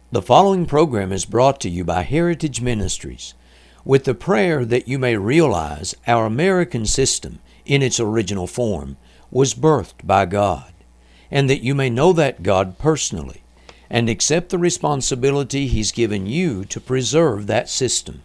The following program is brought to you by Heritage Ministries, with the prayer that you may realize our American system, in its original form, was birthed by God, and that you may know that God personally, and accept the responsibility He's given you to preserve that system.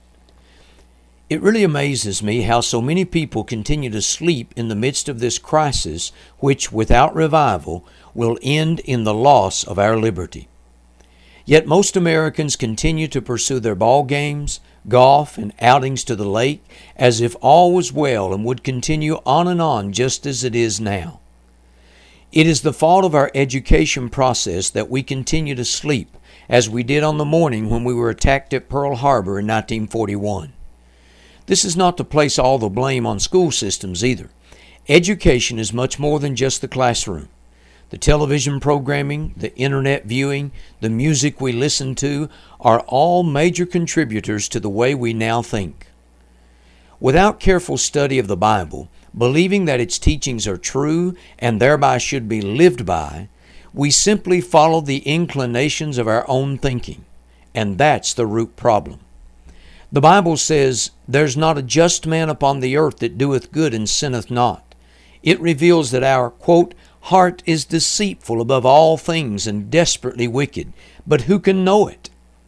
It really amazes me how so many people continue to sleep in the midst of this crisis, which, without revival, will end in the loss of our liberty. Yet most Americans continue to pursue their ball games, golf, and outings to the lake as if all was well and would continue on and on just as it is now. It is the fault of our education process that we continue to sleep, as we did on the morning when we were attacked at Pearl Harbor in 1941. This is not to place all the blame on school systems either. Education is much more than just the classroom. The television programming, the internet viewing, the music we listen to are all major contributors to the way we now think. Without careful study of the Bible, believing that its teachings are true and thereby should be lived by, we simply follow the inclinations of our own thinking, and that's the root problem. The Bible says, "There's not a just man upon the earth that doeth good and sinneth not." It reveals that our, quote, heart is deceitful above all things and desperately wicked, but who can know it?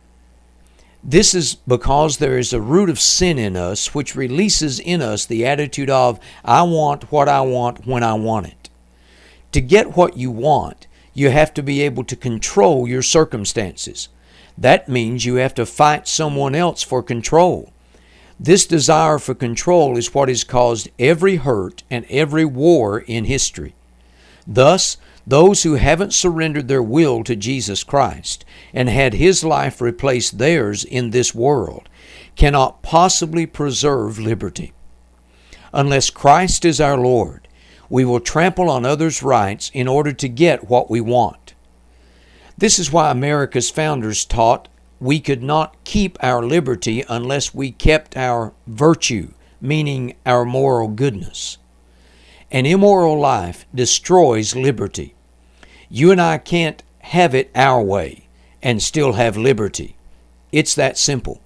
This is because there is a root of sin in us which releases in us the attitude of, I want what I want when I want it. To get what you want, you have to be able to control your circumstances. That means you have to fight someone else for control. This desire for control is what has caused every hurt and every war in history. Thus, those who haven't surrendered their will to Jesus Christ and had His life replace theirs in this world cannot possibly preserve liberty. Unless Christ is our Lord, we will trample on others' rights in order to get what we want. This is why America's founders taught we could not keep our liberty unless we kept our virtue, meaning our moral goodness. An immoral life destroys liberty. You and I can't have it our way and still have liberty. It's that simple.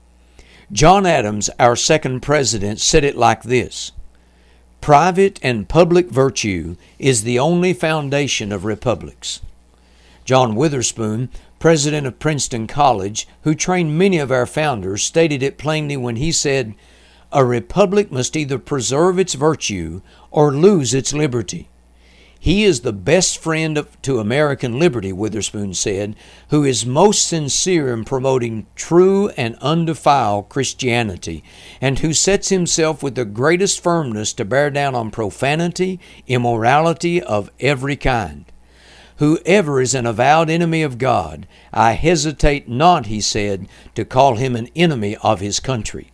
John Adams, our second president, said it like this: "Private and public virtue is the only foundation of republics." John Witherspoon, president of Princeton College, who trained many of our founders, stated it plainly when he said, "A republic must either preserve its virtue or lose its liberty." He is the best friend to American liberty, Witherspoon said, who is most sincere in promoting true and undefiled Christianity, and who sets himself with the greatest firmness to bear down on profanity, immorality of every kind. "Whoever is an avowed enemy of God, I hesitate not," he said, "to call him an enemy of his country."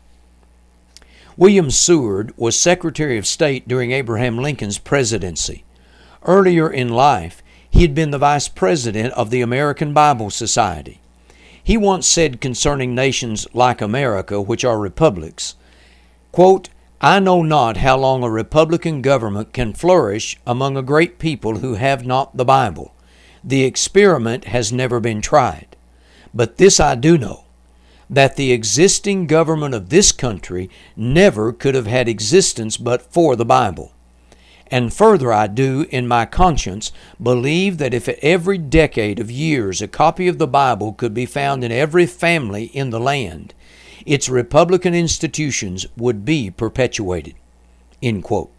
William Seward was Secretary of State during Abraham Lincoln's presidency. Earlier in life, he had been the Vice President of the American Bible Society. He once said concerning nations like America, which are republics, quote, "I know not how long a republican government can flourish among a great people who have not the Bible. The experiment has never been tried. But this I do know, that the existing government of this country never could have had existence but for the Bible. And further, I do, in my conscience, believe that if at every decade of years a copy of the Bible could be found in every family in the land, its republican institutions would be perpetuated." End quote.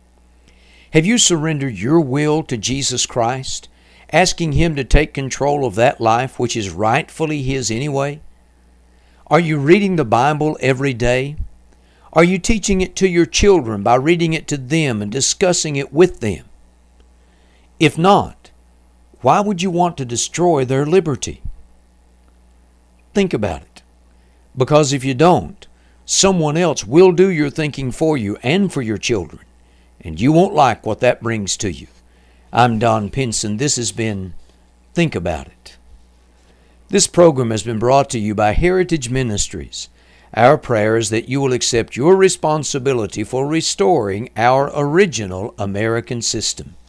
Have you surrendered your will to Jesus Christ, asking Him to take control of that life which is rightfully His anyway? Are you reading the Bible every day? Are you teaching it to your children by reading it to them and discussing it with them? If not, why would you want to destroy their liberty? Think about it. Because if you don't, someone else will do your thinking for you and for your children, and you won't like what that brings to you. I'm Don Pinson. This has been Think About It. This program has been brought to you by Heritage Ministries. Our prayer is that you will accept your responsibility for restoring our original American system.